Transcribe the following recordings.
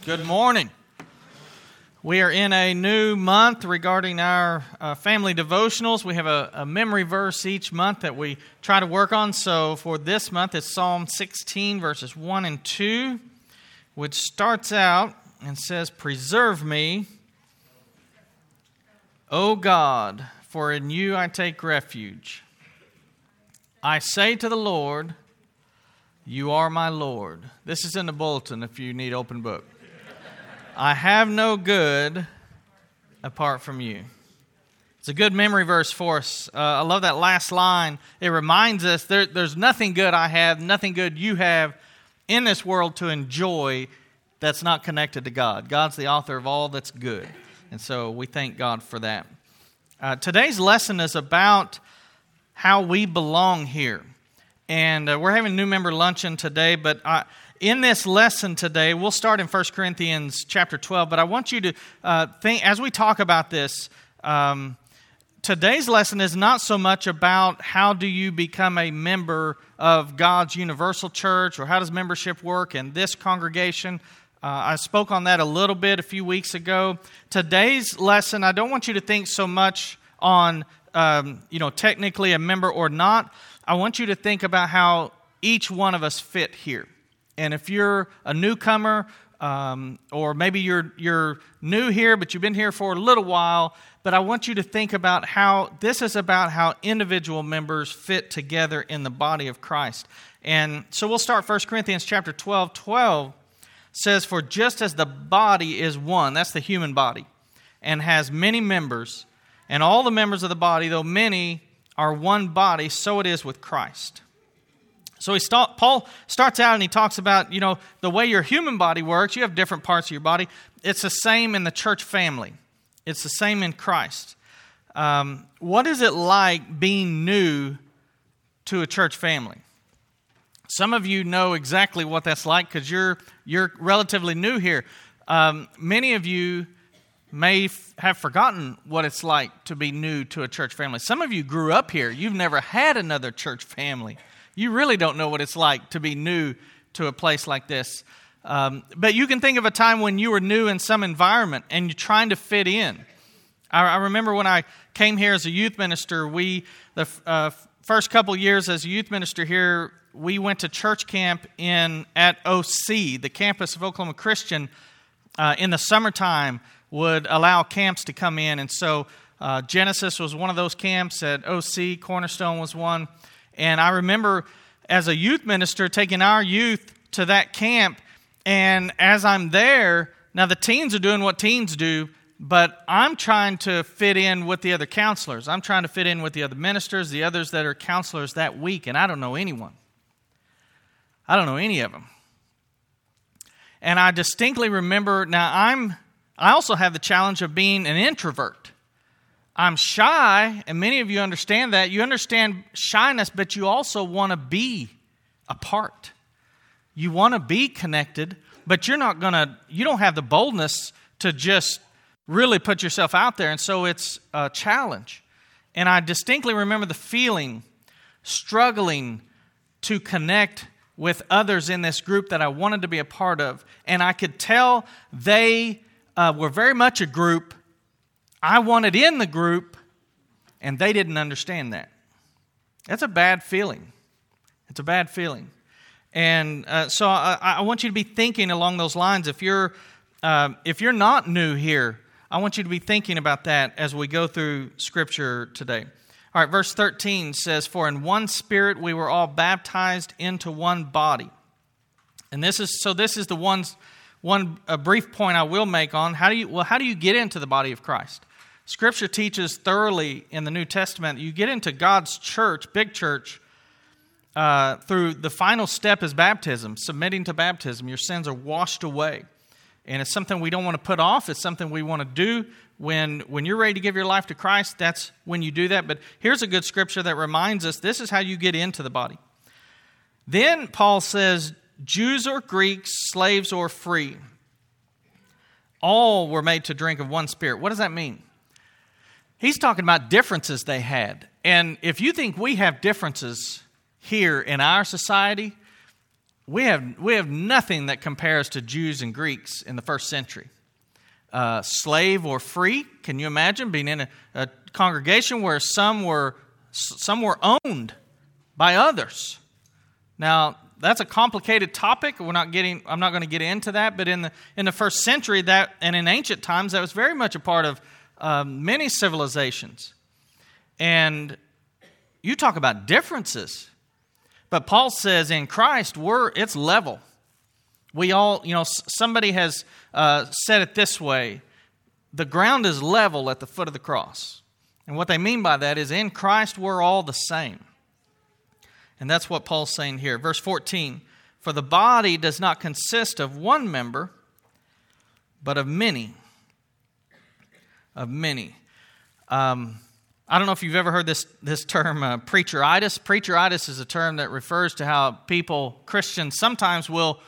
Good morning. We are in a new month regarding our family devotionals. We have a memory verse each month that we try to work on. So for this month, it's Psalm 16, verses 1 and 2, which starts out and says, "Preserve me, O God, for in you I take refuge. I say to the Lord, you are my Lord." This is in the bulletin if you need open book. "I have no good apart from you." It's a good memory verse for us. I love that last line. It reminds us there's nothing good I have, nothing good you have in this world to enjoy that's not connected to God. God's the author of all that's good. And so we thank God for that. Today's lesson is about how we belong here. And we're having a new member luncheon today, but in this lesson today, we'll start in 1 Corinthians chapter 12, but I want you to think, as we talk about this, today's lesson is not so much about how do you become a member of God's universal church or how does membership work in this congregation. I spoke on that a little bit a few weeks ago. Today's lesson, I don't want you to think so much on, technically a member or not. I want you to think about how each one of us fit here. And if you're a newcomer, or maybe you're new here, but you've been here for a little while, but I want you to think about how this is about how individual members fit together in the body of Christ. And so we'll start 1 Corinthians chapter 12. 12 says, "For just as the body is one," that's the human body, "and has many members, and all the members of the body, though many, are one body, so it is with Christ." So Paul starts out and he talks about, the way your human body works. You have different parts of your body. It's the same in the church family. It's the same in Christ. What is it like being new to a church family? Some of you know exactly what that's like because you're relatively new here. Many of you may have forgotten what it's like to be new to a church family. Some of you grew up here. You've never had another church family. You really don't know what it's like to be new to a place like this. But you can think of a time when you were new in some environment and you're trying to fit in. I remember when I came here as a youth minister, the first couple years as a youth minister here, we went to church camp at OC, the campus of Oklahoma Christian. In the summertime would allow camps to come in. And so Genesis was one of those camps at OC, Cornerstone was one. And I remember as a youth minister taking our youth to that camp, and as I'm there, now the teens are doing what teens do, but I'm trying to fit in with the other counselors. I'm trying to fit in with the other ministers, the others that are counselors that week, and I don't know anyone. I don't know any of them. And I distinctly remember, now I also have the challenge of being an introvert. I'm shy, and many of you understand that. You understand shyness, but you also want to be a part. You want to be connected, but you don't have the boldness to just really put yourself out there, and so it's a challenge. And I distinctly remember the feeling, struggling to connect with others in this group that I wanted to be a part of. And I could tell they were very much a group. I wanted in the group, and they didn't understand that. That's a bad feeling. It's a bad feeling. And so I want you to be thinking along those lines. If you're not new here, I want you to be thinking about that as we go through Scripture today. All right, verse 13 says, "For in one Spirit we were all baptized into one body." And this is the one brief point I will make on how do you get into the body of Christ? Scripture teaches thoroughly in the New Testament you get into God's church, big church, through the final step is baptism, submitting to baptism. Your sins are washed away. And it's something we don't want to put off. It's something we want to do when you're ready to give your life to Christ. That's when you do that. But here's a good scripture that reminds us this is how you get into the body. Then Paul says, "Jews or Greeks, slaves or free, all were made to drink of one Spirit." What does that mean? He's talking about differences they had. And if you think we have differences here in our society, we have nothing that compares to Jews and Greeks in the first century. Slave or free, can you imagine being in a congregation where some were owned by others? Now, that's a complicated topic. I'm not going to get into that, but in the first century, that, and in ancient times, that was very much a part of many civilizations. And you talk about differences. But Paul says in Christ, it's level. We all, somebody has said it this way: the ground is level at the foot of the cross. And what they mean by that is in Christ we're all the same. And that's what Paul's saying here. Verse 14, for the body does not consist of one member, but of many. Of many. I don't know if you've ever heard this term, preacheritis. Preacheritis is a term that refers to how Christians sometimes will,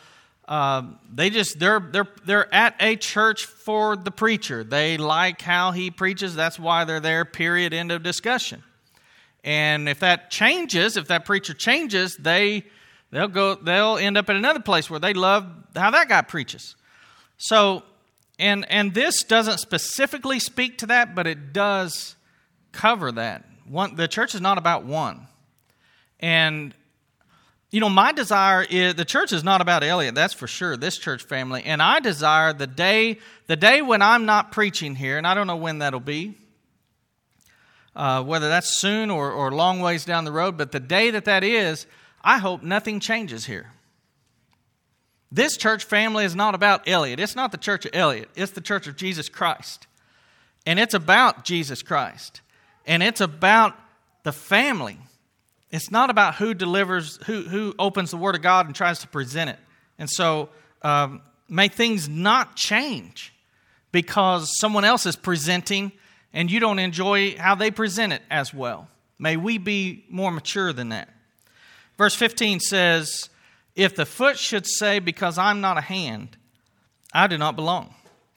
they're at a church for the preacher. They like how he preaches. That's why they're there, period, end of discussion. And if that preacher changes, they'll end up at another place where they love how that guy preaches. So, and this doesn't specifically speak to that, but it does cover that. The church is not about one. And, my desire is, the church is not about Elliot, that's for sure, this church family. And I desire the day when I'm not preaching here, and I don't know when that'll be, whether that's soon or a long ways down the road, but the day that is, I hope nothing changes here. This church family is not about Elliot. It's not the church of Elliot. It's the church of Jesus Christ. And it's about Jesus Christ. And it's about the family. It's not about who opens the Word of God and tries to present it. And so may things not change because someone else is presenting and you don't enjoy how they present it as well. May we be more mature than that. Verse 15 says, if the foot should say, because I'm not a hand, I do not belong,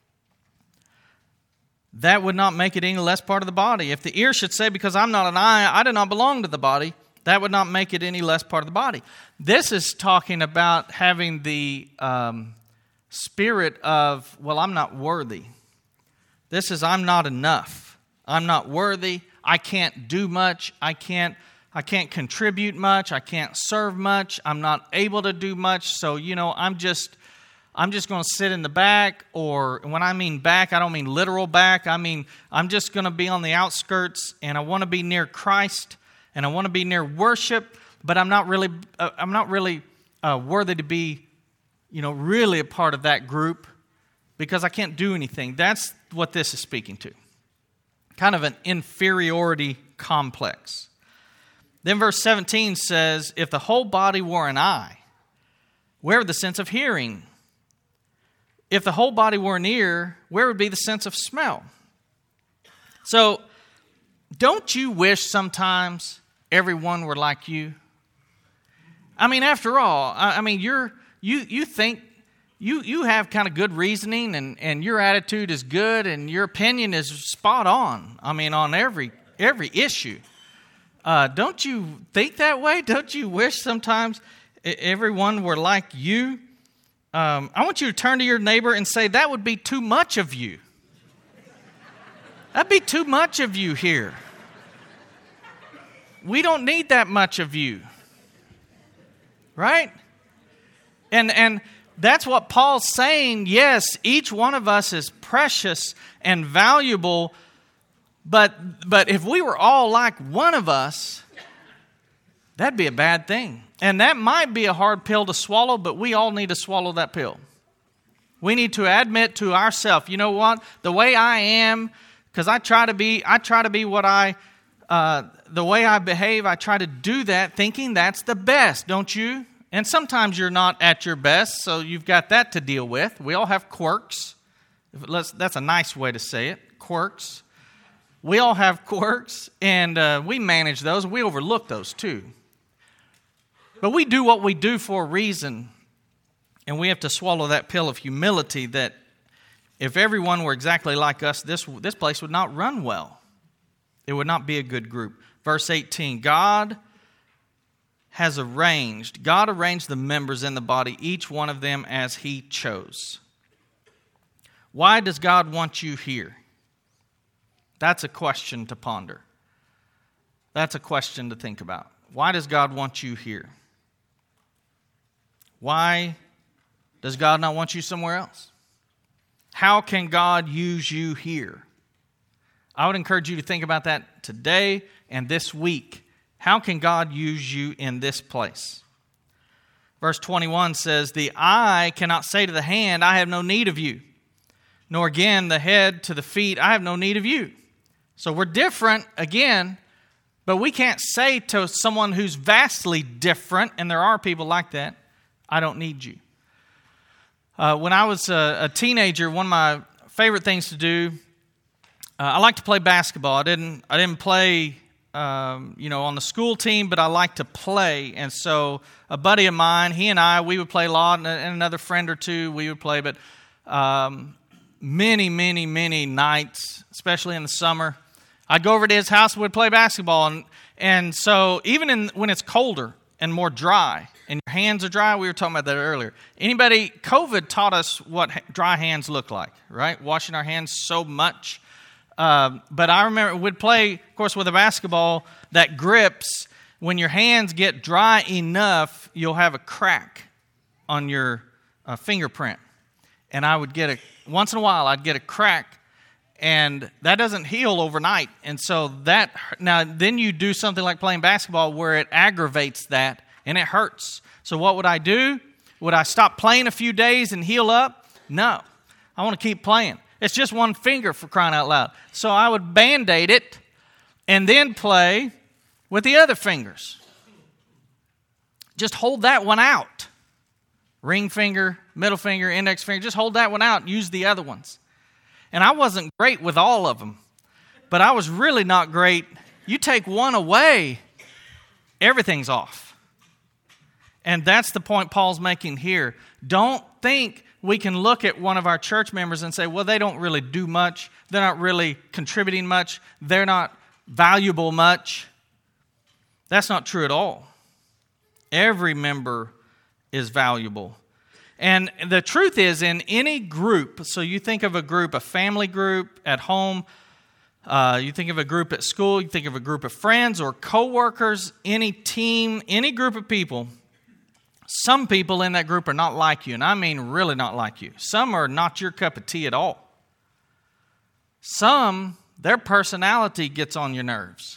that would not make it any less part of the body. If the ear should say, because I'm not an eye, I do not belong to the body, that would not make it any less part of the body. This is talking about having the spirit of, well, I'm not worthy. This is, I'm not enough. I'm not worthy. I can't do much. I can't contribute much. I can't serve much. I'm not able to do much. So, I'm just going to sit in the back, or when I mean back, I don't mean literal back. I mean, I'm just going to be on the outskirts, and I want to be near Christ, and I want to be near worship, but I'm not really worthy to be, really a part of that group because I can't do anything. That's what this is speaking to. Kind of an inferiority complex. Then verse 17 says, if the whole body were an eye, where would the sense of hearing? If the whole body were an ear, where would be the sense of smell? So, don't you wish sometimes everyone were like you? I mean, after all, you think you have kind of good reasoning, and your attitude is good, and your opinion is spot on. I mean, on every issue. Don't you think that way? Don't you wish sometimes everyone were like you? I want you to turn to your neighbor and say, that would be too much of you. That'd be too much of you here. We don't need that much of you. Right? And that's what Paul's saying. Yes, each one of us is precious and valuable, but if we were all like one of us, that'd be a bad thing. And that might be a hard pill to swallow, but we all need to swallow that pill. We need to admit to ourselves, you know what? The way I am, because I try to be what the way I behave, I try to do that thinking that's the best, don't you? And sometimes you're not at your best, so you've got that to deal with. We all have quirks. That's a nice way to say it, quirks. We all have quirks, and we manage those. We overlook those too. But we do what we do for a reason, and we have to swallow that pill of humility that if everyone were exactly like us, this place would not run well. It would not be a good group. Verse 18, God has arranged. God arranged the members in the body, each one of them as He chose. Why does God want you here? That's a question to ponder. That's a question to think about. Why does God want you here? Why does God not want you somewhere else? How can God use you here? I would encourage you to think about that today and this week. How can God use you in this place? Verse 21 says, the eye cannot say to the hand, I have no need of you. Nor again the head to the feet, I have no need of you. So we're different again, but we can't say to someone who's vastly different, and there are people like that, I don't need you. When I was a teenager, one of my favorite things to do, I like to play basketball. I didn't play on the school team, but I like to play. And so a buddy of mine, he and I, we would play a lot, and another friend or two, we would play. But many nights, especially in the summer, I'd go over to his house and we'd play basketball. And so even when it's colder and more dry, and your hands are dry, we were talking about that earlier. COVID taught us what dry hands look like, right? Washing our hands so much. But I remember we'd play, of course, with a basketball that grips. When your hands get dry enough, you'll have a crack on your fingerprint. And I would once in a while, I'd get a crack, and that doesn't heal overnight. And so then you do something like playing basketball where it aggravates that, and it hurts. So what would I do? Would I stop playing a few days and heal up? No. I want to keep playing. It's just one finger, for crying out loud. So I would Band-Aid it and then play with the other fingers. Just hold that one out. Ring finger, middle finger, index finger. Just hold that one out and use the other ones. And I wasn't great with all of them, but I was really not great. You take one away, everything's off. And that's the point Paul's making here. Don't think we can look at one of our church members and say, well, they don't really do much. They're not really contributing much. They're not valuable much. That's not true at all. Every member is valuable. And the truth is, in any group, so you think of a group, a family group at home, you think of a group at school, you think of a group of friends or coworkers, any team, any group of people, some people in that group are not like you, and I mean really not like you. Some are not your cup of tea at all. Some, their personality gets on your nerves.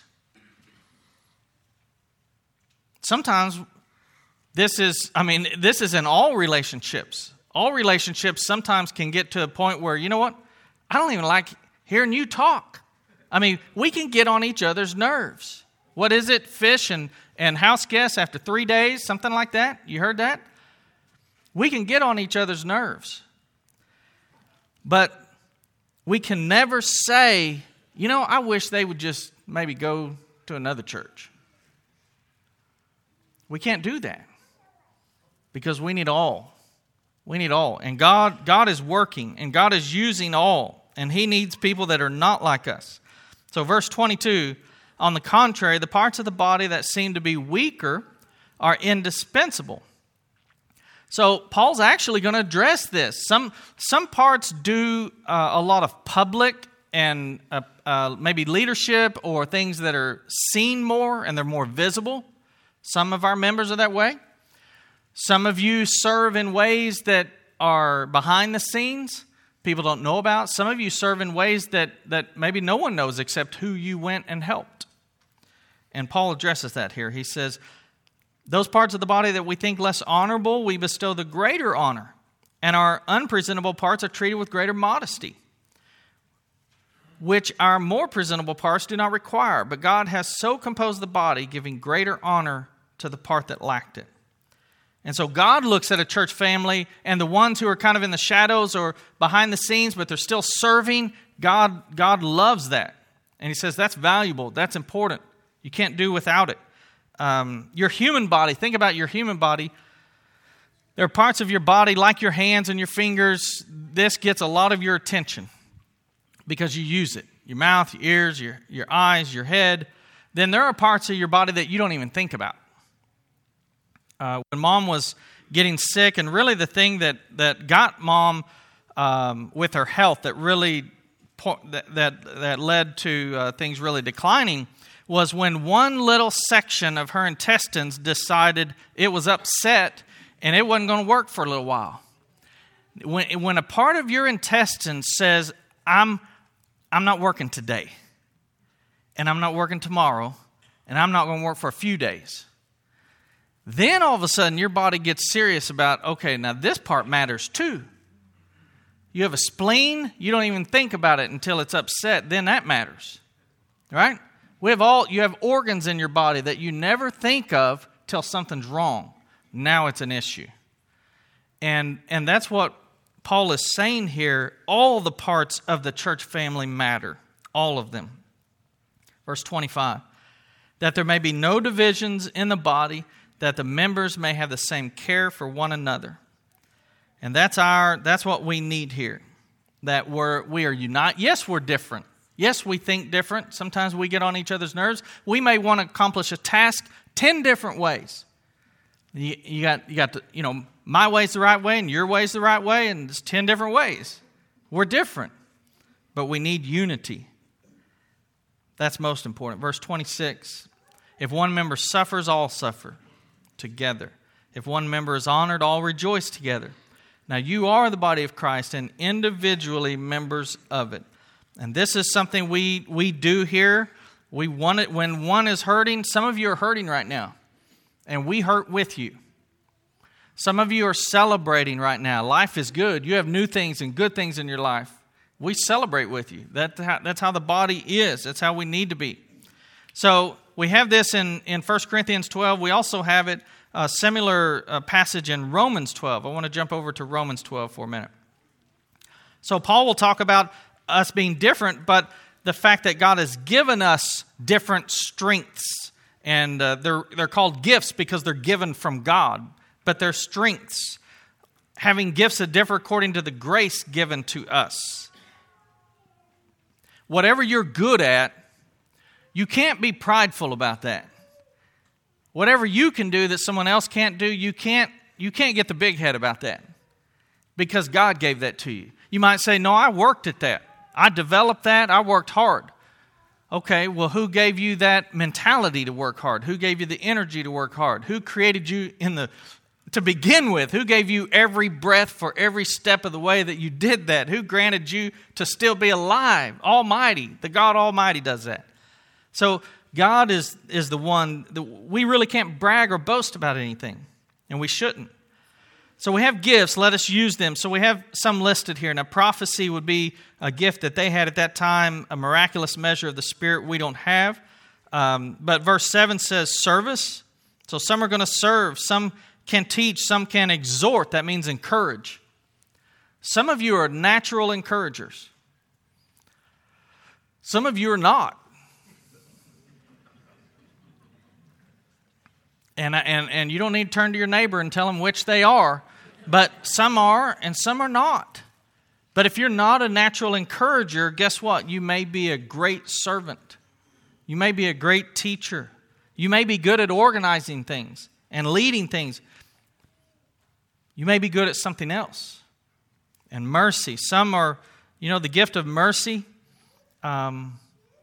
Sometimes this is in all relationships. All relationships sometimes can get to a point where, you know what? I don't even like hearing you talk. I mean, we can get on each other's nerves. What is it? Fish and house guests after 3 days, something like that? You heard that? We can get on each other's nerves. But we can never say, I wish they would just maybe go to another church. We can't do that because we need all. We need all. And God is working, and God is using all. And He needs people that are not like us. So verse 22, on the contrary, the parts of the body that seem to be weaker are indispensable. So Paul's actually going to address this. Some parts do a lot of public and maybe leadership or things that are seen more and they're more visible. Some of our members are that way. Some of you serve in ways that are behind the scenes, people don't know about. Some of you serve in ways that maybe no one knows except who you went and helped. And Paul addresses that here. He says, those parts of the body that we think less honorable, we bestow the greater honor. And our unpresentable parts are treated with greater modesty, which our more presentable parts do not require. But God has so composed the body, giving greater honor to the part that lacked it. And so God looks at a church family, and the ones who are kind of in the shadows or behind the scenes, but they're still serving, God loves that. And He says that's valuable, that's important. You can't do without it. Your human body, think about your human body. There are parts of your body, like your hands and your fingers, this gets a lot of your attention because you use it. Your mouth, your ears, your eyes, your head. Then there are parts of your body that you don't even think about. When Mom was getting sick, and really the thing that got Mom with her health that really that led to things really declining was when one little section of her intestines decided it was upset and it wasn't going to work for a little while. When a part of your intestines says, I'm not working today, and I'm not working tomorrow, and I'm not going to work for a few days, then all of a sudden your body gets serious about, okay, now this part matters too. You have a spleen, you don't even think about it until it's upset, then that matters. Right? You have organs in your body that you never think of till something's wrong. Now it's an issue. And that's what Paul is saying here. All the parts of the church family matter. All of them. Verse 25. That there may be no divisions in the body, that the members may have the same care for one another. And that's what we need here. That we are united. Yes, we're different. Yes, we think different. Sometimes we get on each other's nerves. We may want to accomplish a task 10 different ways. You got the, my way's the right way and your way's the right way, and it's 10 different ways. We're different, but we need unity. That's most important. Verse 26, if one member suffers, all suffer together. If one member is honored, all rejoice together. Now you are the body of Christ and individually members of it. And this is something we do here. We want it when one is hurting. Some of you are hurting right now, and we hurt with you. Some of you are celebrating right now. Life is good. You have new things and good things in your life. We celebrate with you. That's how the body is. That's how we need to be. So we have this in 1 Corinthians 12. We also have it, a similar passage in Romans 12. I want to jump over to Romans 12 for a minute. So Paul will talk about us being different, but the fact that God has given us different strengths. And they're called gifts because they're given from God. But they're strengths, having gifts that differ according to the grace given to us. Whatever you're good at, you can't be prideful about that. Whatever you can do that someone else can't do, you can't get the big head about that. Because God gave that to you. You might say, no, I worked at that. I developed that. I worked hard. Okay, well, who gave you that mentality to work hard? Who gave you the energy to work hard? Who created you to begin with? Who gave you every breath for every step of the way that you did that? Who granted you to still be alive? Almighty. The God Almighty does that. So God is the one that we really can't brag or boast about anything, and we shouldn't. So we have gifts, let us use them. So we have some listed here. Now prophecy would be a gift that they had at that time, a miraculous measure of the Spirit we don't have. But verse 7 says service. So some are going to serve, some can teach, some can exhort. That means encourage. Some of you are natural encouragers. Some of you are not. And you don't need to turn to your neighbor and tell them which they are, but some are and some are not. But if you're not a natural encourager, guess what? You may be a great servant. You may be a great teacher. You may be good at organizing things and leading things. You may be good at something else. And mercy. Some are, the gift of mercy. Some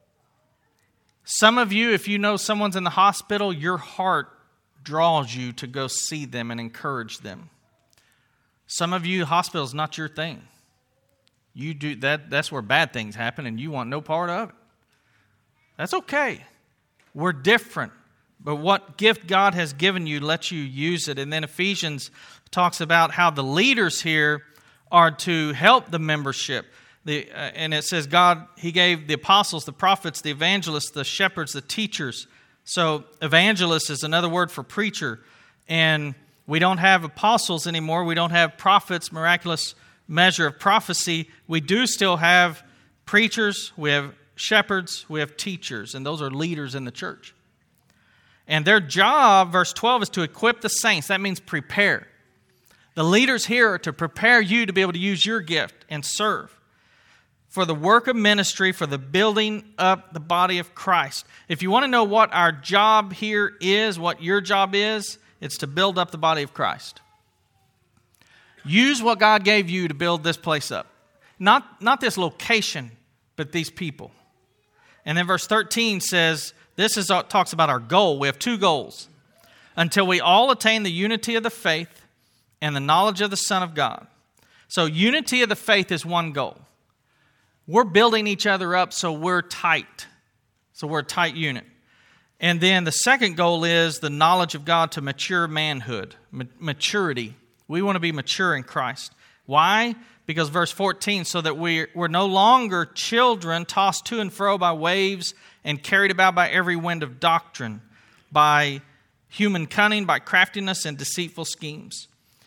of you, if you know someone's in the hospital, your heart draws you to go see them and encourage them. Some of you, hospital is not your thing. You do that's where bad things happen and you want no part of it. That's okay. We're different. But what gift God has given you, let you use it. And then Ephesians talks about how the leaders here are to help the membership. And it says He gave the apostles, the prophets, the evangelists, the shepherds, the teachers. So evangelist is another word for preacher. And we don't have apostles anymore. We don't have prophets, miraculous measure of prophecy. We do still have preachers. We have shepherds. We have teachers. And those are leaders in the church. And their job, verse 12, is to equip the saints. That means prepare. The leaders here are to prepare you to be able to use your gift and serve. For the work of ministry, for the building up the body of Christ. If you want to know what our job here is, what your job is It's to build up the body of Christ. Use what God gave you to build this place up. Not this location, but these people. And then verse 13 says, talks about our goal. We have two goals. Until we all attain the unity of the faith and the knowledge of the Son of God. So unity of the faith is one goal. We're building each other up so we're tight. So we're a tight unit. And then the second goal is the knowledge of God to mature manhood, maturity. We want to be mature in Christ. Why? Because verse 14, so that we're no longer children tossed to and fro by waves and carried about by every wind of doctrine, by human cunning, by craftiness and deceitful schemes.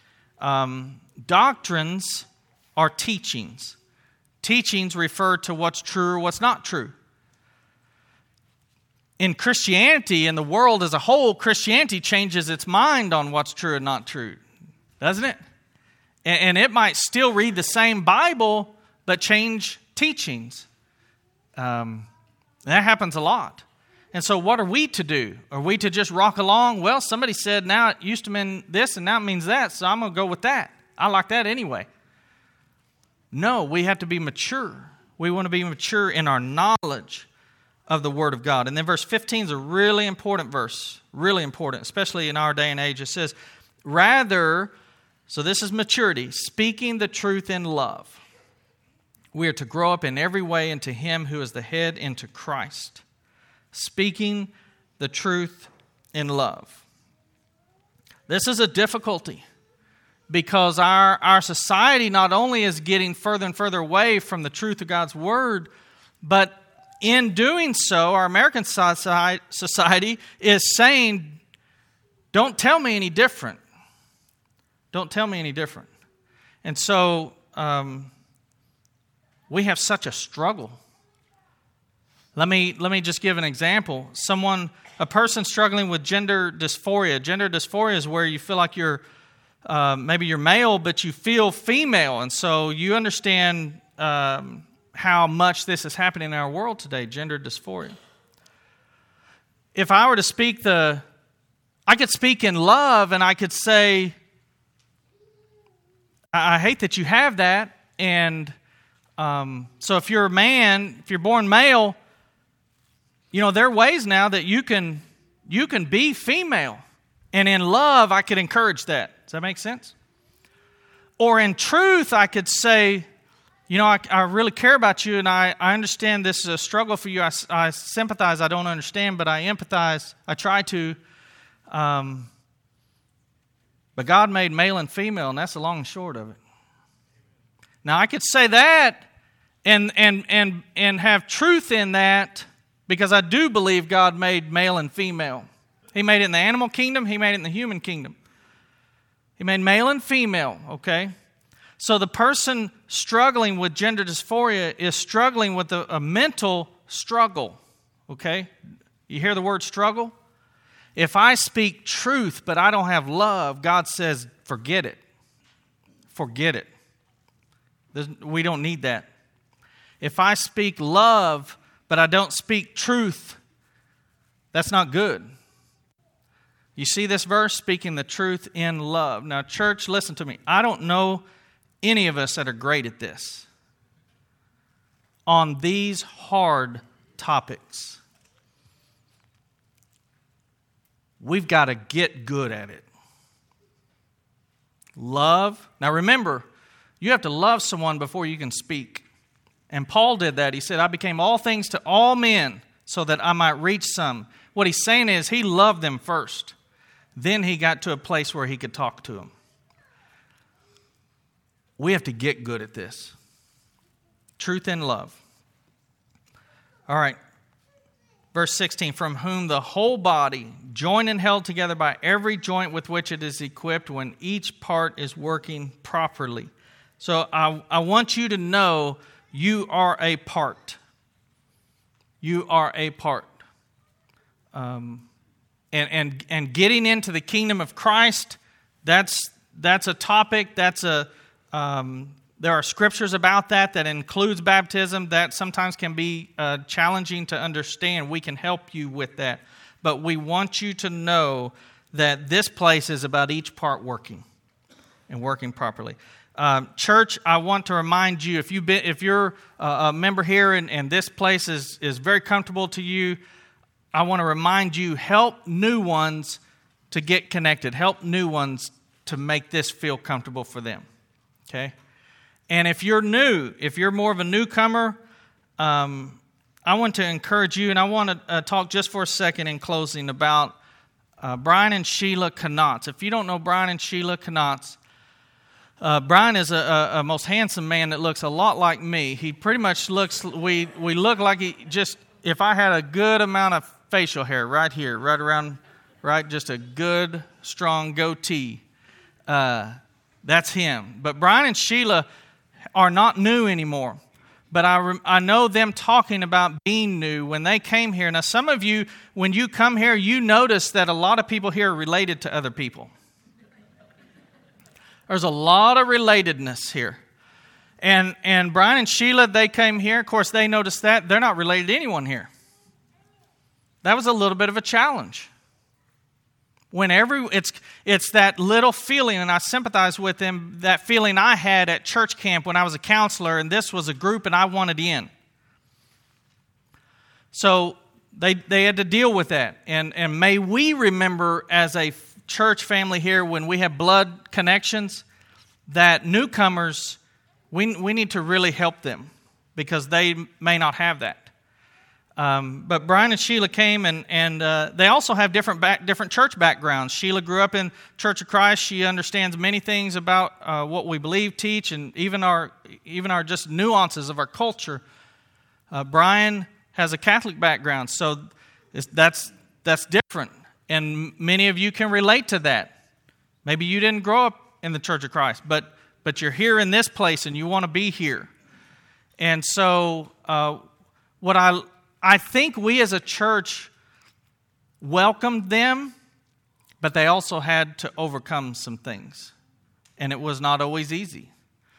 Doctrines are teachings. Teachings refer to what's true or what's not true. In Christianity, in the world as a whole, Christianity changes its mind on what's true and not true, doesn't it? And it might still read the same Bible, but change teachings. That happens a lot. And so what are we to do? Are we to just rock along? Well, somebody said now it used to mean this and now it means that, so I'm going to go with that. I like that anyway. No, we have to be mature. We want to be mature in our knowledge of the Word of God. And then verse 15 is a really important verse, really important, especially in our day and age. It says, rather, so this is maturity, speaking the truth in love. We are to grow up in every way into Him who is the head, into Christ. Speaking the truth in love. This is a difficulty because our society not only is getting further and further away from the truth of God's Word, but in doing so, our American society is saying, don't tell me any different. Don't tell me any different. And so we have such a struggle. Let me just give an example. A person struggling with gender dysphoria. Gender dysphoria is where you feel like maybe you're male, but you feel female. And so you understand how much this is happening in our world today, gender dysphoria. If I were to speak I could speak in love and I could say, I hate that you have that. And so if you're a man, if you're born male, there are ways now that you can be female. And in love, I could encourage that. Does that make sense? Or in truth, I could say, I really care about you and I understand this is a struggle for you. I sympathize. I don't understand, but I empathize. I try to. But God made male and female, and that's the long and short of it. Now, I could say that and have truth in that because I do believe God made male and female. He made it in the animal kingdom. He made it in the human kingdom. He made male and female, okay? So the person struggling with gender dysphoria is struggling with a mental struggle, okay? You hear the word struggle? If I speak truth but I don't have love, God says, forget it. Forget it. We don't need that. If I speak love but I don't speak truth, that's not good. You see this verse, speaking the truth in love. Now, church, listen to me. I don't know any of us that are great at this on these hard topics. We've got to get good at it. Love. Now remember, you have to love someone before you can speak. And Paul did that. He said, I became all things to all men so that I might reach some. What he's saying is he loved them first. Then he got to a place where he could talk to them. We have to get good at this. Truth and love. All right. Verse 16, from whom the whole body, joined and held together by every joint with which it is equipped, when each part is working properly. So I want you to know you are a part. You are a part. And getting into the kingdom of Christ, that's a topic. There are scriptures about that includes baptism that sometimes can be challenging to understand. We can help you with that. But we want you to know that this place is about each part working and working properly. Church, I want to remind you, if you're a member here and this place is very comfortable to you, I want to remind you, help new ones to get connected. Help new ones to make this feel comfortable for them. Okay? And if you're new, if you're more of a newcomer, I want to encourage you, and I want to talk just for a second in closing about Brian and Sheila Knotts. If you don't know Brian and Sheila Knotts, Brian is a most handsome man that looks a lot like me. He pretty much looks, we look like he just, if I had a good amount of facial hair right here, right around, right, just a good, strong goatee, that's him. But Brian and Sheila are not new anymore. But I know them talking about being new when they came here. Now, some of you, when you come here, you notice that a lot of people here are related to other people. There's a lot of relatedness here. And Brian and Sheila, they came here. Of course, they noticed that. They're not related to anyone here. That was a little bit of a challenge. It's that little feeling, and I sympathize with them, that feeling I had at church camp when I was a counselor, and this was a group and I wanted in. So they had to deal with that. And may we remember as a church family here, when we have blood connections, that newcomers, we need to really help them because they may not have that. But Brian and Sheila came, and they also have different church backgrounds. Sheila grew up in Church of Christ. She understands many things about what we believe, teach, and even our just nuances of our culture. Brian has a Catholic background, so that's different, and many of you can relate to that. Maybe you didn't grow up in the Church of Christ, but you're here in this place, and you want to be here. And so, what I think we as a church welcomed them, but they also had to overcome some things. And it was not always easy.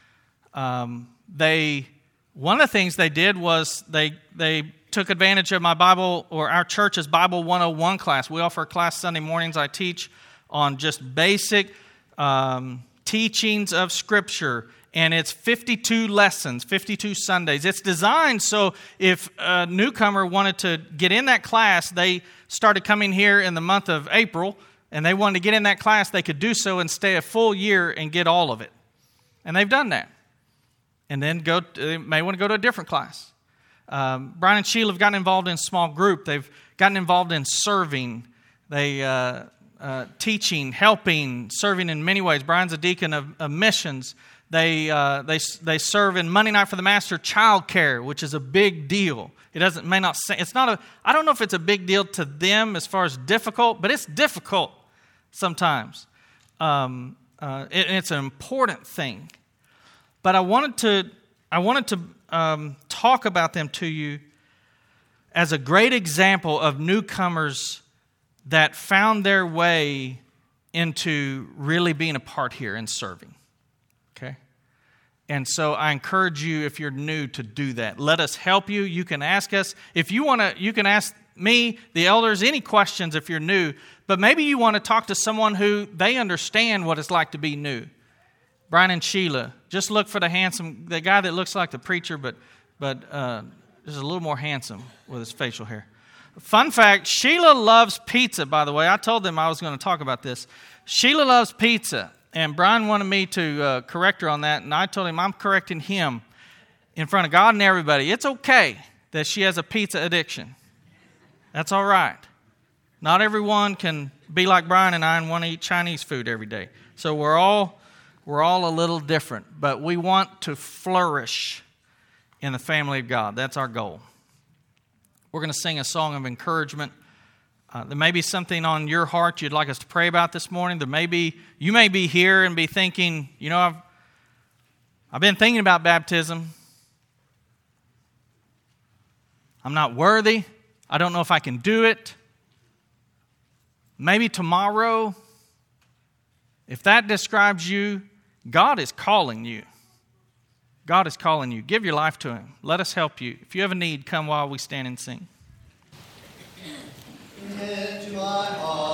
One of the things they did was they took advantage of my Bible, or our church's Bible 101 class. We offer a class Sunday mornings. I teach on just basic teachings of Scripture. And it's 52 lessons, 52 Sundays. It's designed so if a newcomer wanted to get in that class, they started coming here in the month of April, and they wanted to get in that class, they could do so and stay a full year and get all of it. And they've done that. And then they may want to go to a different class. Brian and Sheila have gotten involved in small group. They've gotten involved in serving. Teaching, helping, serving in many ways. Brian's a deacon of missions. They serve in Monday Night for the Master child care, which is a big deal. I don't know if it's a big deal to them as far as difficult, but it's difficult sometimes. It's an important thing. But I wanted to talk about them to you as a great example of newcomers that found their way into really being a part here and serving. Okay? And so I encourage you, if you're new, to do that. Let us help you. You can ask us. If you want to, you can ask me, the elders, any questions if you're new. But maybe you want to talk to someone who they understand what it's like to be new. Brian and Sheila. Just look for the guy that looks like the preacher, but just a little more handsome with his facial hair. Fun fact, Sheila loves pizza, by the way. I told them I was going to talk about this. Sheila loves pizza. And Brian wanted me to correct her on that, and I told him I'm correcting him in front of God and everybody. It's okay that she has a pizza addiction. That's all right. Not everyone can be like Brian and I and want to eat Chinese food every day. So we're all a little different, but we want to flourish in the family of God. That's our goal. We're going to sing a song of encouragement. There may be something on your heart you'd like us to pray about this morning. You may be here and be thinking, I've been thinking about baptism. I'm not worthy. I don't know if I can do it. Maybe tomorrow. If that describes you, God is calling you. God is calling you. Give your life to Him. Let us help you. If you have a need, come while we stand and sing. Into my heart.